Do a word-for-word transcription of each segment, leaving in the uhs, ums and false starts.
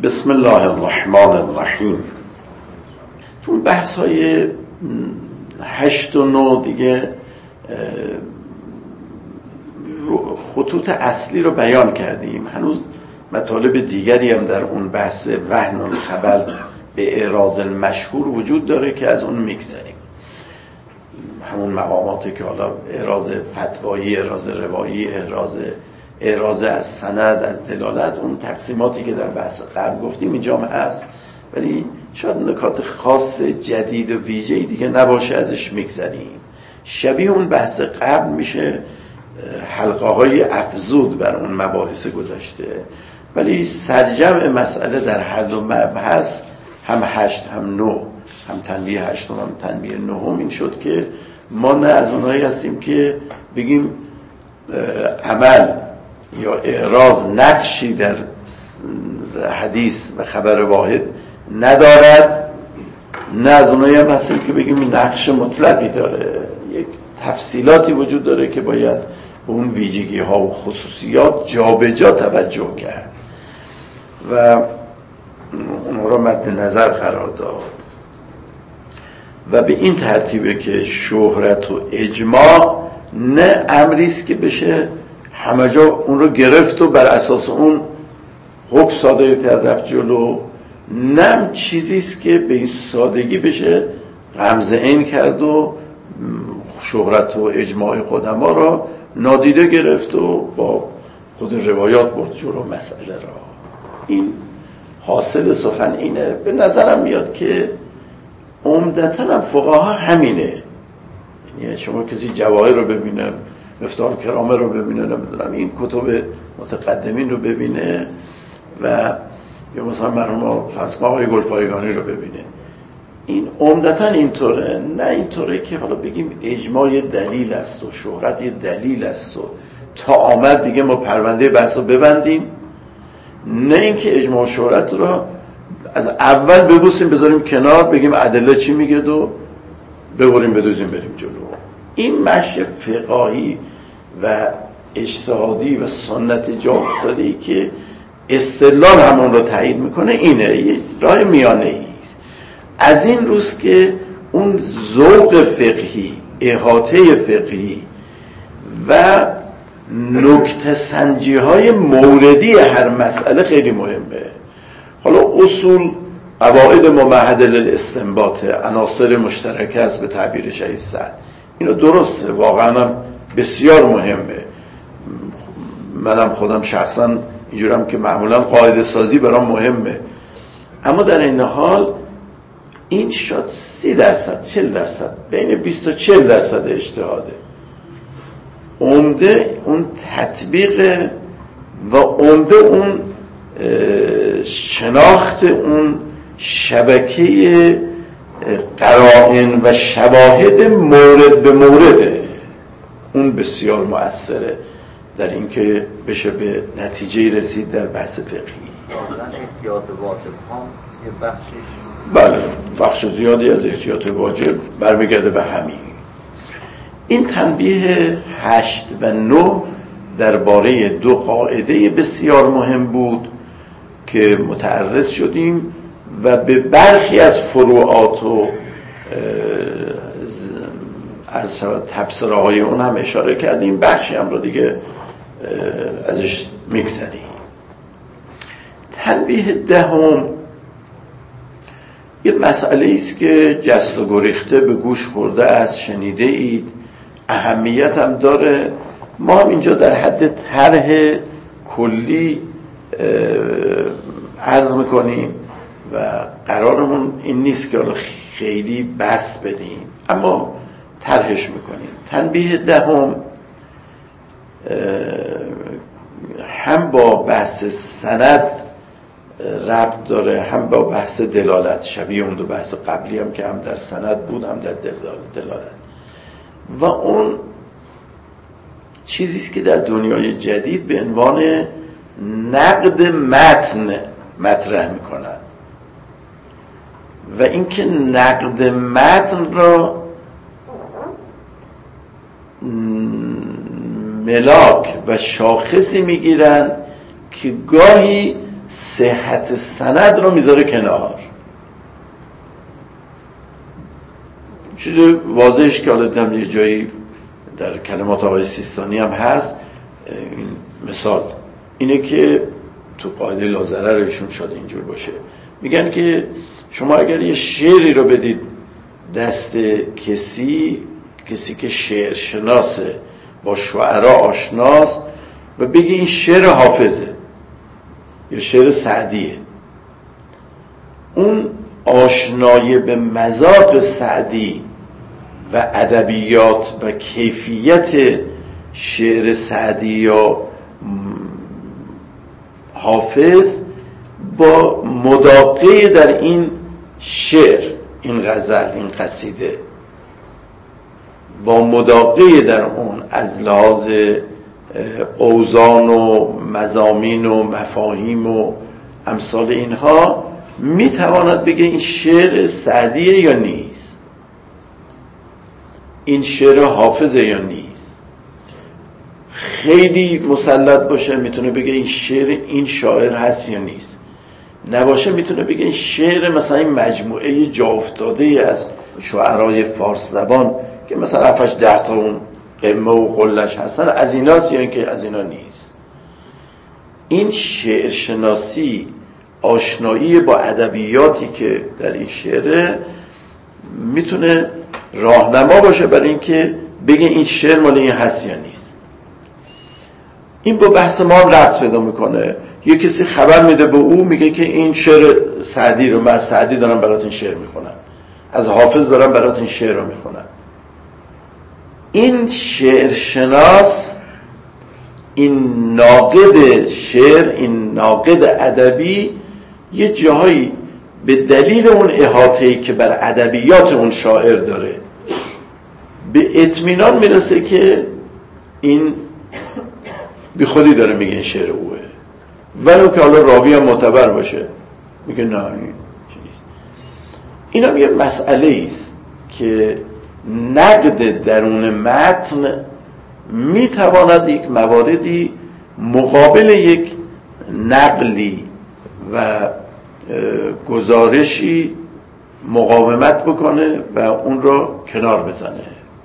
بسم الله الرحمن الرحیم. تو بحث های هشت و نو دیگه خطوط اصلی رو بیان کردیم. هنوز مطالب دیگری هم در اون بحث وهن الخبر به اعراض المشهور وجود داره که از اون میگذریم. همون مقاماتی که حالا اعراض فتوایی، اعراض روایی، اعراض اعراض از سند، از دلالت، اون تقسیماتی که در بحث قبل گفتیم اینجا هم هست، ولی شاید نکات خاص جدید و ویژه‌ای دیگه نباشه ازش میگذریم. شبیه اون بحث قبل میشه حلقه های افزود بر اون مباحث گذشته، ولی سرجمع مسئله در هر دو مبحث، هم هشت هم نو، هم تنبیه هشتم هم تنبیه نهم، این شد که ما نه از اونهایی هستیم که بگیم عمل یا اعراض نقشی در حدیث و خبر واحد ندارد، نه از اونهایی هم هستیم که بگیم نقش مطلقی داره. یک تفصیلاتی وجود داره که باید به اون ویژگی ها و خصوصیات جا به جا توجه کرد و اون را مد نظر قرار داد و به این ترتیبه که شهرت و اجماع نه امریست که بشه همه جا اون رو گرفت و بر اساس اون حکم صادر رفت جلو، نه چیزیست که به این سادگی بشه غمزه این کرد و شهرت و اجماع قدما را نادیده گرفت و با خود روایات برد جلو مسئله را. این حاصل سخن اینه. به نظرم میاد که عمدتاً هم فقها همینه. یعنی شما کسی جواهر رو ببینه، مفتاح کرامه رو ببینه، نمیدونم این کتب متقدمین رو ببینه و یا مثلا مرحوم فضل آقای گلپایگانی رو ببینه، این عمدتاً اینطوره. نه اینطوره که حالا بگیم اجماع دلیل است و شهرت دلیل است و تا آمد دیگه ما پرونده بحث رو ببندیم، نه اینکه اجماع شهرت رو از اول ببوسیم بذاریم کنار، بگیم ادله چی میگه و ببریم بدوزیم بریم جلو. این مشی فقهی و اجتهادی و سنت جا افتاده‌ای که استدلال همون رو تایید میکنه اینه، یه راه میانه ایست. از این روز که اون ذوق فقهی، احاطه فقهی و نکته سنجی های موردی هر مسئله خیلی مهمه. حالا اصول قواعد ممهده للاستنباط، عناصر مشترکه است به تعبیر شهید سعد، اینو درسته، واقعا هم بسیار مهمه. منم خودم شخصا اینجورم که معمولا قاعده سازی برام مهمه، اما در این حال این شد سی درصد چل درصد بین بیست تا چل درصد اجتهاده. عمده اون تطبیق و عمده اون شناخت اون شبکه قرائن و شواهد مورد به مورده، اون بسیار مؤثره در اینکه بشه به نتیجه رسید در بحث فقهی. ظاهراً احتیاط واجب هم یه بخشش، بله بخش زیادی از احتیاط واجب برمیگرده به همین. این تنبیه هشت و نه درباره دو قاعده بسیار مهم بود که متعرض شدیم و به برخی از فروعات و از تفسیرهای های اون هم اشاره کردیم، بخشی هم رو دیگه ازش میگذریم. تنبیه دهم یه مسئله است که جست و گریخته به گوش خورده است، شنیده اید، اهمیت هم داره. ما هم اینجا در حد طرح کلی عرض میکنیم و قرارمون این نیست که خیلی بست بدیم، اما طرحش میکنیم. تنبیه دهم هم با بحث سند ربط داره، هم با بحث دلالت، شبیه اون دو بحث قبلی هم که هم در سند بود هم در دلالت. و اون چیزیست که در دنیای جدید به عنوان نقد متن مطرح میکنن و اینکه نقد متن را ملاک و شاخصی میگیرن که گاهی صحت سند رو میذاره کنار. چیز واضحش که حالا دیدم یه جایی در کلمات آقای سیستانی هم هست، این مثال اینه که تو قاعده لازره رو ایشون شاید اینجور باشه، میگن که شما اگر یه شعری رو بدید دست کسی کسی که شعر شناسه، با شعرا آشناست، و بگی این شعر حافظه یا شعر سعدیه، اون آشنایی به مذاق سعدی و ادبیات و کیفیت شعر سعدی یا حافظ با مداقه در این شعر، این غزل، این قصیده، با مداقه در اون از لحاظ اوزان و مضامین و مفاهیم و امثال اینها میتواند بگه این شعر سعدیه یا نیست، این شعر حافظه یا نیست. خیلی مسلط باشه میتونه بگه این شعر این شاعر هست یا نیست، نباشه میتونه بگه این شعر مثلا این مجموعه جا افتاده از شعرهای فارس زبان که مثلا هفتش ده تا اون قمه و قلش هستن از ایناست یا اینکه از اینا نیست. این شعر شناسی، آشنایی با ادبیاتی که در این شعره میتونه راهنما باشه برای اینکه بگه این شعر مال این هست یا نیست. این با بحث ما هم ربط پیدا میکنه. یه کسی خبر میده به او، میگه که این شعر سعدی رو، من از سعدی دارم برات این شعر میخونم، از حافظ دارم برات این شعر رو میخونم. این شعر شناس، این ناقد شعر، این ناقد ادبی، یه جاهایی به دلیل اون احاطه‌ای که بر ادبیات اون شاعر داره به اطمینان میرسه که این بی خودی داره میگه این شعر اوه، ولو که حالا راوی هم معتبر باشه میگه نه این چی نیست. این هم یه مسئله است که نقد درون متن میتواند یک مواردی مقابل یک نقلی و گزارشی مقاومت بکنه و اون رو کنار بزنه.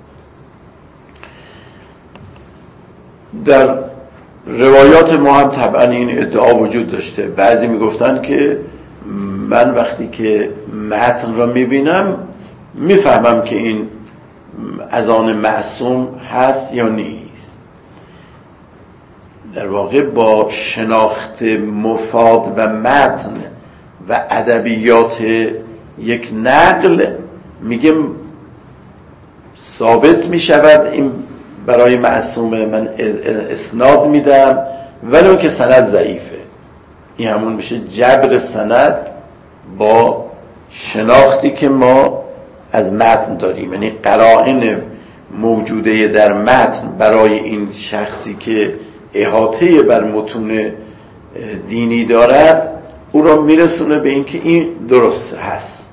در روایات ما هم طبعا این ادعا وجود داشته. بعضی میگفتن که من وقتی که متن را میبینم میفهمم که این از آن معصوم هست یا نیست. در واقع با شناخت مفاد و متن و ادبیات یک نقل میگم ثابت میشود این برای معصومه، من اسناد میدم ولو که سند ضعیفه. این همون میشه جبر سند با شناختی که ما از متن داریم، یعنی قرائن موجوده در متن برای این شخصی که احاطه بر متون دینی دارد او را میرسونه به اینکه این درست هست.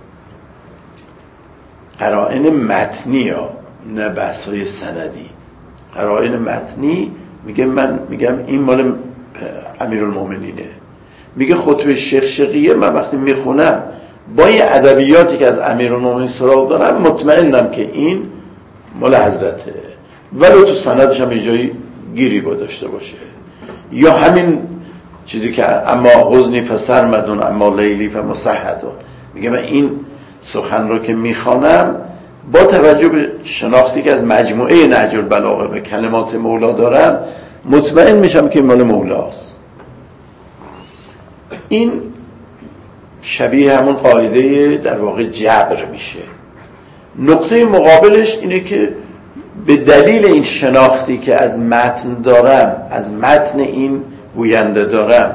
قرائن متنی ها، نه بحث های سندی. قرائن متنی میگه، من میگم این مال امیرالمومنینه، میگه خطبه شقشقیه من وقتی میخونم با یه ادبیاتی که از امیرالمومنین سراغ دارم مطمئنم که این مال حضرته، ولو تو سندش هم یه جایی گیری با داشته باشه. یا همین چیزی که اما حزنی فسرمدون اما لیلی فمسحدون، میگه من این سخن رو که میخوانم با توجه به شناختی که از مجموعه نهج البلاغه و کلمات مولا دارم مطمئن میشم که مال مولاست. این شبیه همون قاعده در واقع جبر میشه. نقطه مقابلش اینه که به دلیل این شناختی که از متن دارم، از متن این گوینده دارم،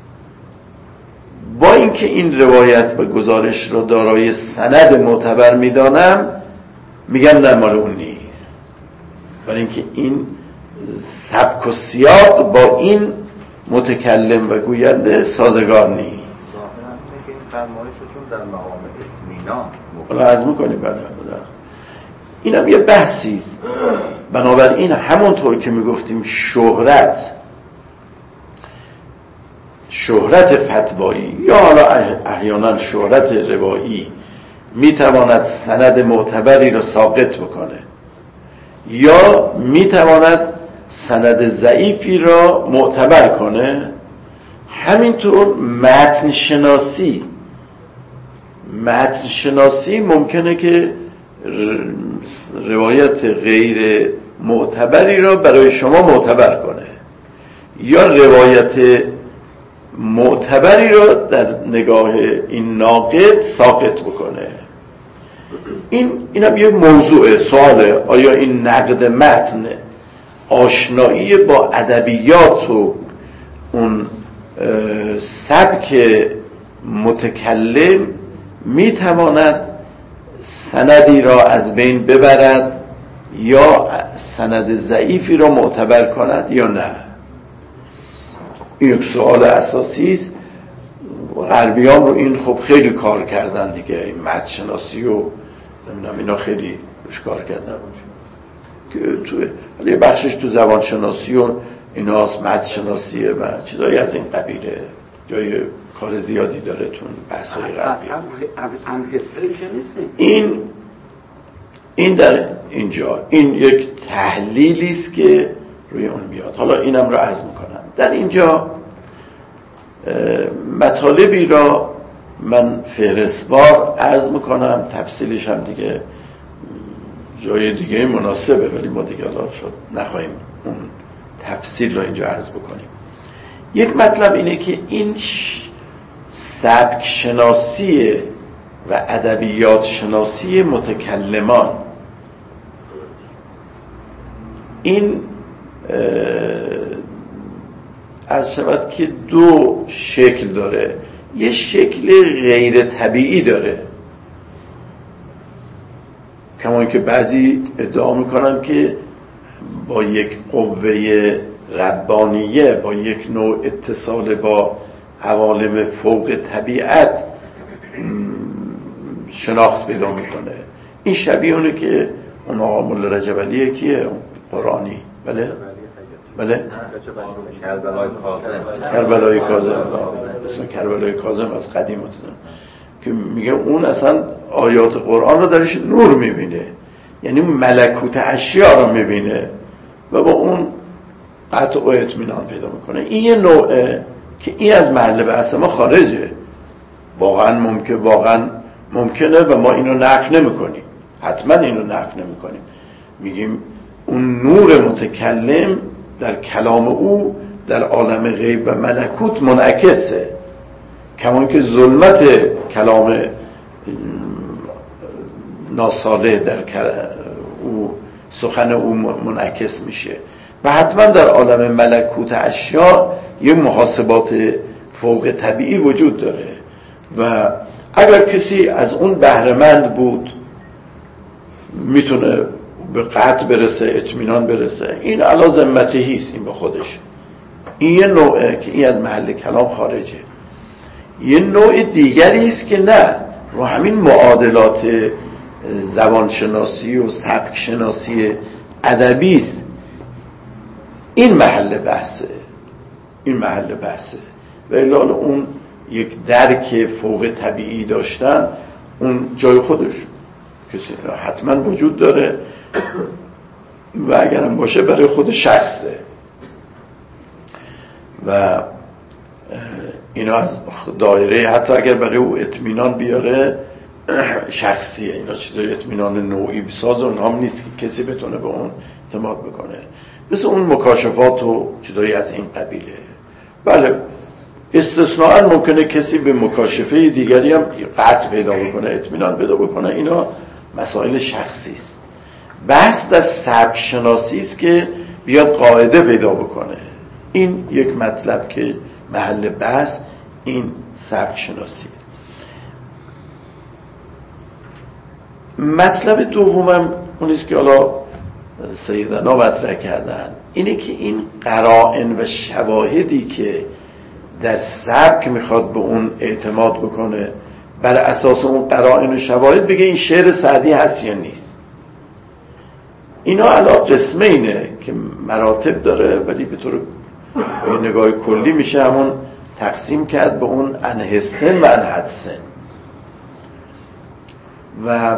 با اینکه این روایت و گزارش رو دارای سند معتبر میدانم، میگم نه مال اون نیست، ولی اینکه این سبک و سیاق با این متکلم و گوینده سازگار نیست. این فرمایشتون در مقام اطمینان حالا عرض میکنیم. بله این هم یه بحثیست. بنابراین همونطور که میگفتیم شهرت شهرت فتوایی یا حالا احیانا شهرت روایی میتواند سند معتبری را ساقط بکنه یا میتواند سند ضعیفی را معتبر کنه، همینطور متن شناسی متن شناسی ممکنه که روایت غیر معتبری را برای شما معتبر کنه یا روایت معتبری را در نگاه این ناقد ساقط بکنه. این اینم یه موضوع سواله، آیا این نقد متن آشنایی با ادبیات و اون سبک متکلم میتواند سندی را از بین ببرد یا سند ضعیفی را معتبر کند یا نه؟ این یک سوال اساسی است. غربیان رو این خب خیلی کار کردن دیگه، این متن شناسی و نمیدونم اینا خیلی روش کار کردن که تو یه بخشش تو زبان شناسی و ایناست، متن شناسیه و چیزایی از این قبیله، جای کار زیادی داره تو بحث‌های غربی. این این در اینجا این یک تحلیلی است که روی اون میاد. حالا اینم رو عرض میکنم. در اینجا مطالبی را من فهرستوار عرض میکنم، تفصیلش هم دیگه جای دیگه مناسبه، ولی ما دیگه حالا شد نخواهیم اون تفصیل را اینجا عرض بکنیم. یک مطلب اینه که این سبک شناسی و ادبیات شناسی متکلمان این عرض شود که دو شکل داره. یه شکل غیر طبیعی داره، کما اینکه بعضی ادعا میکنن که با یک قوه ربانیه، با یک نوع اتصال با عوالم فوق طبیعت شناخت پیدا میکنه. این شبیه اونه که اون آقا مولا رجب علیه کیه؟ قرآنی. بله بله کربلای کاظم کربلای کاظم اسم کربلای کاظم از قدیم متدن که میگه اون اصلا آیات قرآن رو درش نور میبینه، یعنی ملکوت اشیا رو میبینه و با اون قطع و اطمینان پیدا میکنه. این یه نوعه که این از محل بحث ما خارجه، واقعا ممکن واقعا ممکنه و ما اینو نفی نمیکنیم، حتما اینو نفی نمیکنیم، میگیم اون نور متکلم در کلام او در عالم غیب و ملکوت منعکسه، کمان که ظلمت کلام ناصالح در او سخن او منعکس میشه و حتما در عالم ملکوت اشیا یه محاسبات فوق طبیعی وجود داره و اگر کسی از اون بهره‌مند بود میتونه به قطع برسه، اطمینان برسه. این علا ذمتهی است، این به خودش. این یه نوعه که این از محل کلام خارجه. یه نوع دیگری است که نه، رو همین معادلات زبانشناسی و سبک شناسی ادبی است. این محل بحثه، این محل بحثه و الا اون یک درک فوق طبیعی داشتن اون جای خودش کسی حتما وجود داره و اگرم باشه برای خود شخصه و اینا از دایره، حتی اگر برای او اطمینان بیاره شخصیه، اینا چیزای اطمینان نوعی بساز اونها هم نیست که کسی بتونه به اون اعتماد بکنه، مثل اون مکاشفات و چیزایی از این قبیله. بله استثناءً ممکنه کسی به مکاشفه دیگری هم قطع پیدا بکنه، اطمینان پیدا بکنه، اینا مسائل شخصی است. بحث در سبک شناسی است که بیاد قاعده پیدا بکنه. این یک مطلب که محل بحث این سبک شناسی. مطلب دومم اون است که حالا سیدنا مطرح کردن، اینه که این قرائن و شواهدی که در سبک میخواد به اون اعتماد بکنه، بر اساس اون قرائن و شواهد بگه این شعر سعدی هست یا نیست. اینا علا قسمه اینه که مراتب داره، ولی به طور نگاه کلی میشه همون تقسیم کرد به اون انحسن و انحدسن و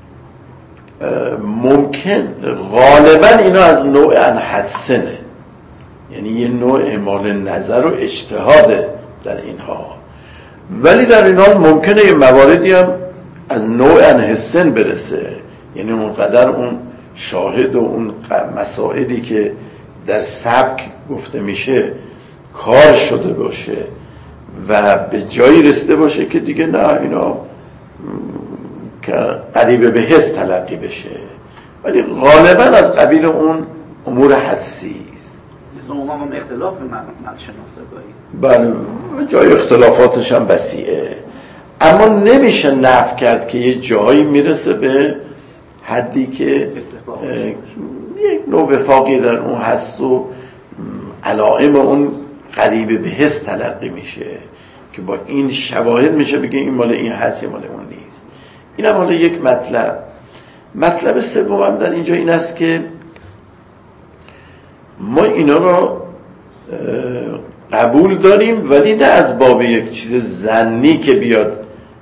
ممکن غالبا اینا از نوع انحدسنه، یعنی یه نوع اعمال نظر و اجتهاد در اینها، ولی در این حال ممکنه یه مواردی هم از نوع انحسن برسه، یعنی اونقدر اون شاهد و اون مسائلی که در سبک گفته میشه کار شده باشه و به جایی رسیده باشه که دیگه نه اینا قریب به حس تلقی بشه، ولی غالبا از قبیل اون امور حدسی است. مثلا اونها هم اختلاف مد شناسگاهی، بله جای اختلافاتش هم وسیعه، اما نمیشه نفی کرد که یه جایی میرسه به حدی که یک نوع وفاقی در اون هست و علائم اون قریب به حس تلقی میشه که با این شواهد میشه بگه این مال این هست یا مال اون نیست. این هم حالا یک مطلب. مطلب سوم هم در اینجا این است که ما اینا رو قبول داریم ولی نه از باب یک چیز ظنی که بیاد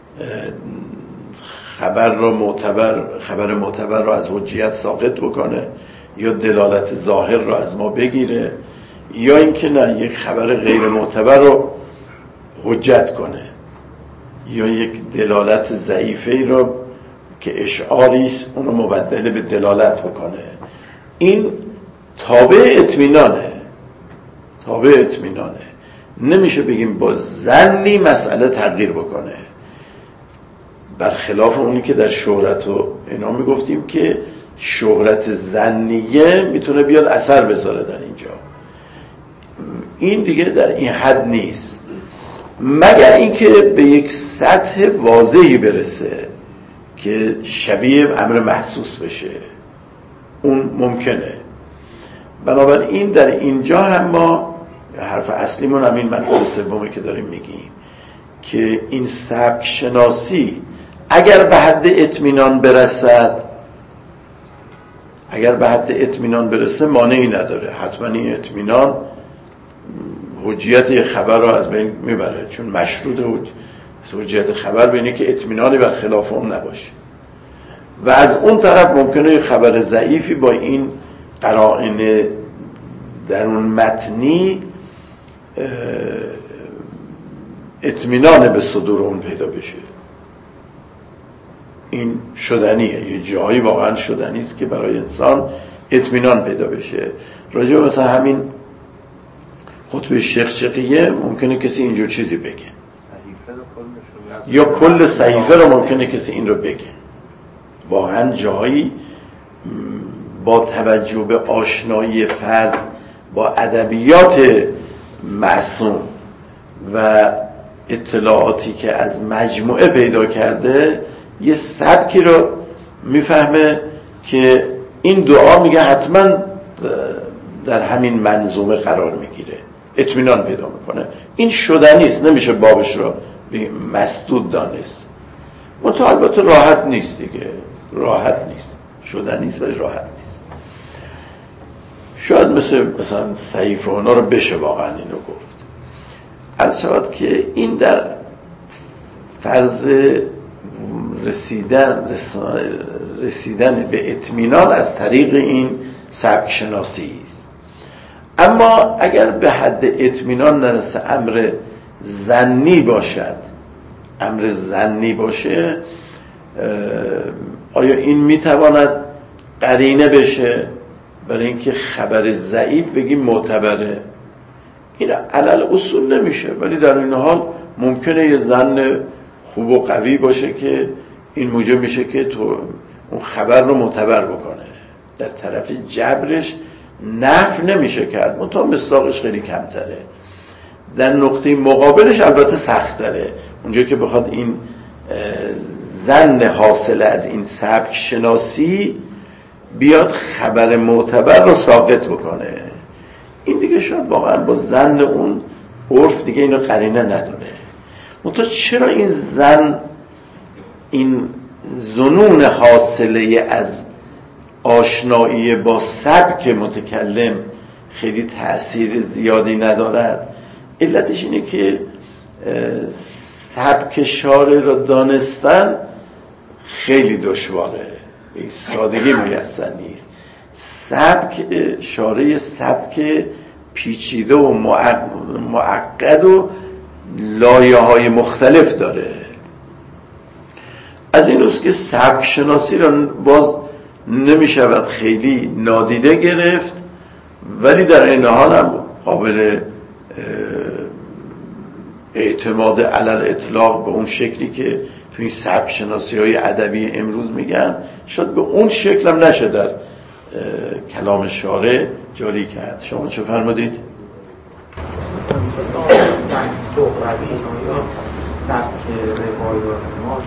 خبر رو معتبر خبر معتبر رو از حجیت ساقط بکنه یا دلالت ظاهر رو از ما بگیره، یا اینکه نه یک خبر غیر معتبر رو حجت کنه یا یک دلالت ضعیفه رو که اشعاری است اون رو مبدل به دلالت بکنه. این تابع اطمینانه، تابع اطمینانه. نمیشه بگیم با ظنی مسئله تغییر بکنه، برخلاف اونی که در شهرت و اینا میگفتیم که شهرت ظنیه میتونه بیاد اثر بذاره در اینجا. این دیگه در این حد نیست، مگر اینکه به یک سطح واضحی برسه که شبیه امر محسوس بشه، اون ممکنه. بنابراین در اینجا هم ما حرف اصلیمون هم این مطلب سومی که داریم میگیم که این سبک شناسی اگر به حد اطمینان برسد، اگر به حد اطمینان برسه مانعی نداره، حتما این اطمینان حجیت یک خبر رو از بین میبره، چون مشروط حجیت خبر بینه که اطمینانی بر خلاف اون نباشه. و از اون طرف ممکنه یک خبر ضعیفی با این قرائن در اون متنی اطمینان به صدور اون پیدا بشه. این شدنیه، یه جایی واقعا شدنی است که برای انسان اطمینان پیدا بشه. راجع به مثلا همین خطبه شقشقیه ممکنه کسی اینجور چیزی بگه، یا کل صحیفه رو ممکنه کسی این رو بگه. واقعا جایی با توجه به آشنایی فرد با ادبیات معصوم و اطلاعاتی که از مجموعه پیدا کرده یه سبکی رو میفهمه که این دعا میگه حتما در همین منظومه قرار میگیره، اطمینان پیدا میکنه. این شدنیست، نمیشه بابش رو مسدود دانست. منتها البته راحت نیست دیگه، راحت نیست، شدنیست ولی راحت نیست. شاید مثل مثلا صحیفه اونا رو بشه واقعا اینو گفت. عرض شود که این در فرض رسیدن رسیدن به اطمینان از طریق این سبک شناسی است. اما اگر به حد اطمینان نرسه، امر ظنی باشد، امر ظنی باشه، آیا این میتواند قرینه بشه برای اینکه خبر ضعیف بگیم معتبره؟ این علل اصول نمیشه، ولی در این حال ممکنه یه ظن خوب و قوی باشه که این موجب میشه که تو اون خبر رو معتبر بکنه. در طرف جبرش نفی نمیشه کرد، منتها مصداقش خیلی کمتره. در نقطه مقابلش البته سخت داره، اونجا که بخواد این ظن حاصل از این سبک شناسی بیاد خبر معتبر رو ساقط بکنه، این دیگه شاید واقعا با ظن اون عرف دیگه اینو قرینه نداره. منتها چرا این ظن، این ظنون حاصله از آشنایی با سبک متکلم خیلی تأثیر زیادی ندارد؟ علتش اینه که سبک شارع را دانستن خیلی دشواره، سادگی میسر نیست. سبک شارع سبک پیچیده و معقد و لایه های مختلف داره. از این روز که سبک شناسی را باز نمی شود خیلی نادیده گرفت، ولی در این حال هم قابل اعتماد علل اطلاق به اون شکلی که تو این سبک شناسی های ادبی امروز میگن شاید به اون شکل هم نشه در کلام شارع جاری کرد. شما چه فرمودید؟ سبک روایات ما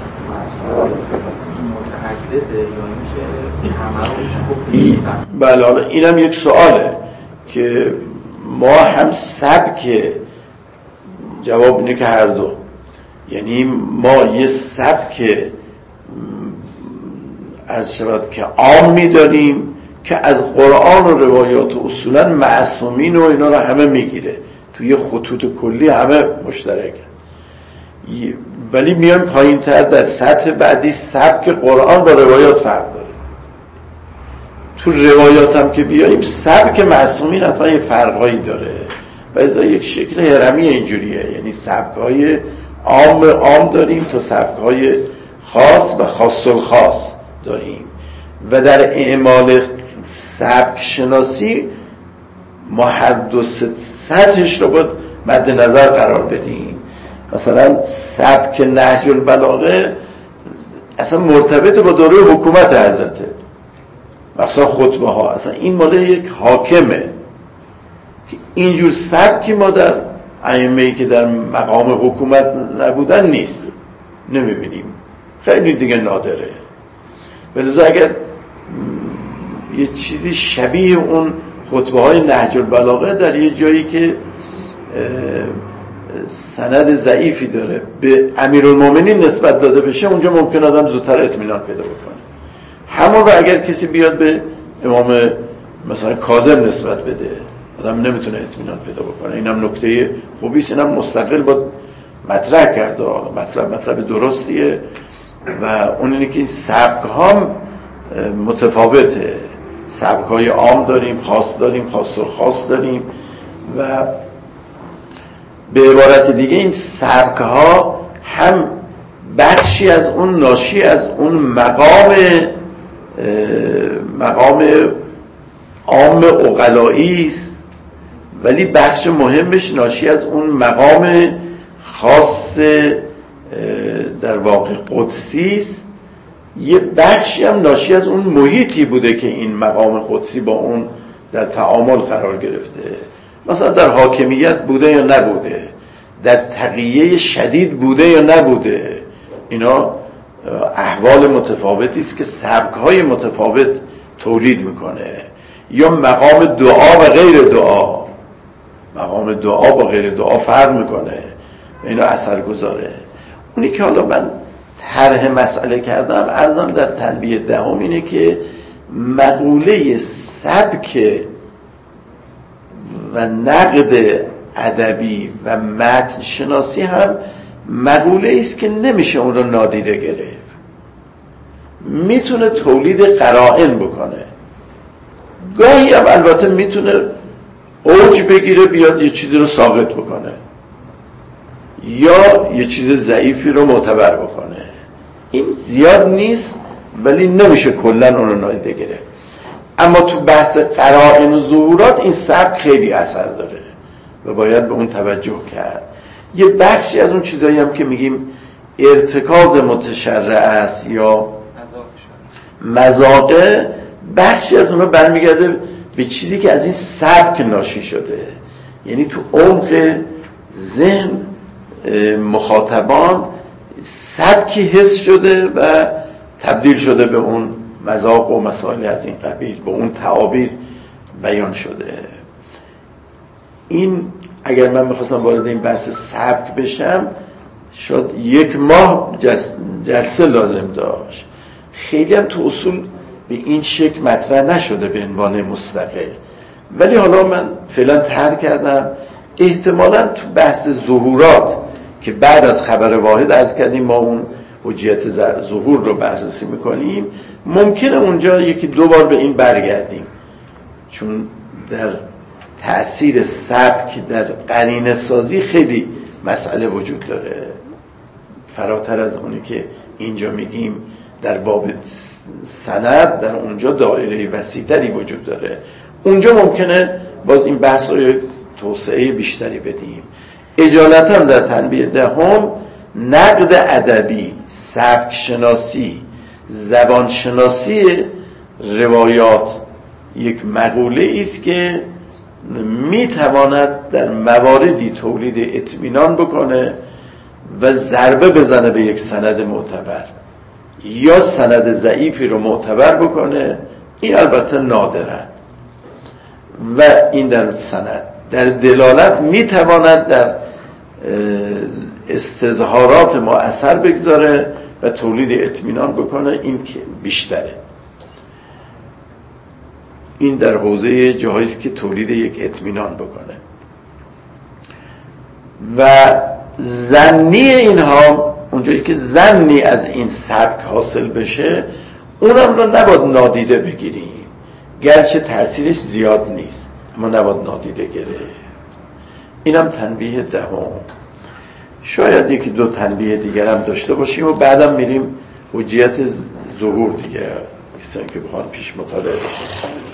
متعدده یا اینکه همه رو بله، حالا اینم یک سواله که ما هم سبک، جواب اینه که هر دو، یعنی ما یه سبک از شود که عام می‌داریم که از قرآن و روایات و اصولا معصومین و اینا رو همه میگیره، توی خطوط کلی همه مشترکه، ولی میایم پایین تر در سطح بعدی سبک قرآن با روایات فرق داره. تو روایات هم که بیاییم سبک معصومین حتما یه فرقایی داره و ازا یک شکل هرمی اینجوریه، یعنی سبک‌های عام عام داریم تا سبک‌های خاص و خاص الخاص داریم و در اعمال سبک شناسی ما هر دو سطحش رو باید مد نظر قرار بدیم. مثلا سبک نهج البلاغه اصلا مرتبط با دوره حکومت حضرته، مثلا خطبه ها، اصلا این مال یک حاکمه که اینجور سبکی ما در ائمه‌ای که در مقام حکومت نبودن نیست، نمیبینیم، خیلی دیگه نادره. ولذا اگر یه چیزی شبیه اون خطبه های نهج البلاغه در یه جایی که سند ضعیفی داره به امیرالمومنین نسبت داده بشه، اونجا ممکن آدم زودتر اطمینان پیدا بکنه. همون رو اگر کسی بیاد به امام مثلا کاظم نسبت بده، آدم نمیتونه اطمینان پیدا بکنه. اینم نکته خوبی است، اینم مستقل با مطرح کرده، مطلب مطلب درستیه و اون اینه که این سبک ها متفاوته. سبک های عام داریم، خاص داریم، خاص و خاص داریم و به عبارت دیگه این سبک ها هم بخشی از اون ناشی از اون مقام مقام عام عقلایی است، ولی بخش مهمش ناشی از اون مقام خاص در واقع قدسی است. یه بخشی هم ناشی از اون محیطی بوده که این مقام قدسی با اون در تعامل قرار گرفته، مثلا در حاکمیت بوده یا نبوده، در تقیه شدید بوده یا نبوده. اینا احوال متفاوتی است که سبک‌های متفاوت تولید میکنه. یا مقام دعا و غیر دعا، مقام دعا با غیر دعا فرق میکنه، اینا اثر گذاره. اونی که حالا من طرح مسئله کردم عرضم در تنبیه دهم اینه که مقوله سبک و نقد ادبی و متن شناسی هم مقوله است که نمیشه اون رو نادیده گرفت. میتونه تولید قرائن بکنه، گاهی هم البته میتونه اوج بگیره بیاد یه چیزی رو ساقط بکنه یا یه چیز ضعیفی رو معتبر بکنه. این زیاد نیست ولی نمیشه کلن اون رو نادیده گرفت. اما تو بحث قرائن و ظهورات این سبک خیلی اثر داره و باید به اون توجه کرد. یه بخشی از اون چیزایی هم که میگیم ارتکاز متشرع است یا مذاقه، بخشی از اونها برمیگرده به چیزی که از این سبک ناشی شده، یعنی تو عمق ذهن مخاطبان سبکی حس شده و تبدیل شده به اون مذاق و مسائل از این قبیل، به اون تعابیر بیان شده. این اگر من میخواستم وارد این بحث سبک بشم شاید یک ماه جلسه لازم داشت. خیلی هم تو اصول به این شکل مطرح نشده به عنوان مستقل، ولی حالا من فعلا طرح کردم احتمالاً تو بحث ظهورات که بعد از خبر واحد عرض کردیم ما اون حجیت ظهور رو بررسی میکنیم، ممکنه اونجا یکی دو بار به این برگردیم، چون در تأثیر سبک در قرینه سازی خیلی مسئله وجود داره، فراتر از اونی که اینجا میگیم در باب سند، در اونجا دایره وسیع‌تری وجود داره. اونجا ممکنه باز این بحث رو توسعه بیشتری بدیم. اجالتا در تنبیه دهم نقد ادبی، سبک شناسی، زبان شناسی روایات یک مقوله است که میتواند در مواردی تولید اطمینان بکنه و ضربه بزنه به یک سند معتبر یا سند ضعیفی رو معتبر بکنه. این البته نادره و این در سند. در دلالت میتواند در استظهارات ما اثر بگذاره و تولید اطمینان بکنه، این که بیشتره. این در حوزه جاهاییست که تولید یک اطمینان بکنه. و ظنی اینها اونجایی که ظنی از این سبک حاصل بشه، اونم رو نباید نادیده بگیریم، گرچه تأثیرش زیاد نیست اما نباید نادیده گرفت. اینم تنبیه دهم. شاید یکی دو تنبیه دیگر هم داشته باشیم و بعدم میریم حجیت ظهور دیگه، کسانی که بخوان پیش مطالعه بشن.